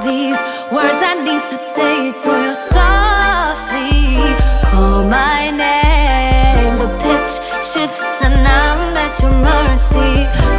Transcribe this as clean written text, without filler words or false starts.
these words I need to say to you softly. Call my name, the pitch shifts and I'm at your mercy.